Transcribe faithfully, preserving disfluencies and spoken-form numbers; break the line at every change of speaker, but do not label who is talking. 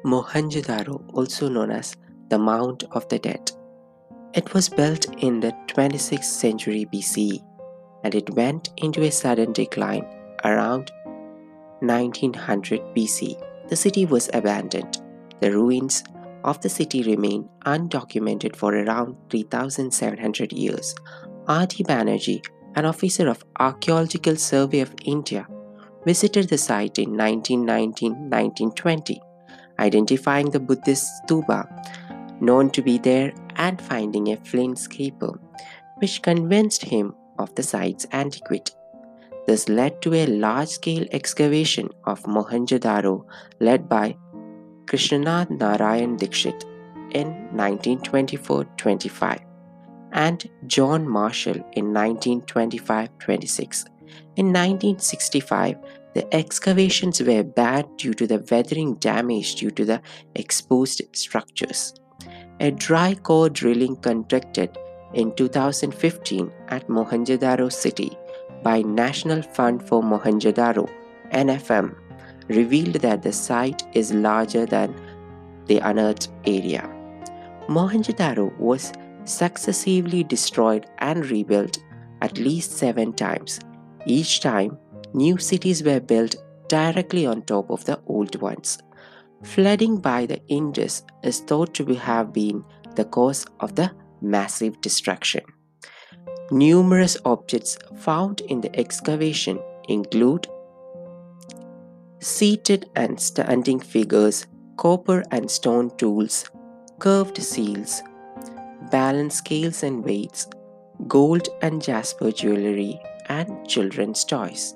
Mohenjo-daro, also known as the Mount of the Dead. It was built in the twenty-sixth century B C E, and it went into a sudden decline around nineteen hundred B C. The city was abandoned. The ruins of the city remain undocumented for around three thousand seven hundred years. R D Banerjee, an officer of Archaeological Survey of India, visited the site in nineteen nineteen to nineteen twenty, identifying the Buddhist stupa known to be there and finding a flint scraper, which convinced him of the site's antiquity. This led to a large-scale excavation of Mohenjo-daro led by Krishnanath Narayan Dikshit in nineteen twenty-four to twenty-five and John Marshall in nineteen twenty-five to twenty-six. In nineteen sixty-five, the excavations were banned due to the weathering damage due to the exposed structures. A dry core drilling conducted in two thousand fifteen at Mohenjo-daro city by National Fund for Mohenjo-daro (N F M) revealed that the site is larger than the unearthed area. Mohenjo-daro was successively destroyed and rebuilt at least seven times. Each time, new cities were built directly on top of the old ones. Flooding by the Indus is thought to have been the cause of the massive destruction. Numerous objects found in the excavation include seated and standing figures, copper and stone tools, curved seals, balance scales and weights, gold and jasper jewelry, and children's toys.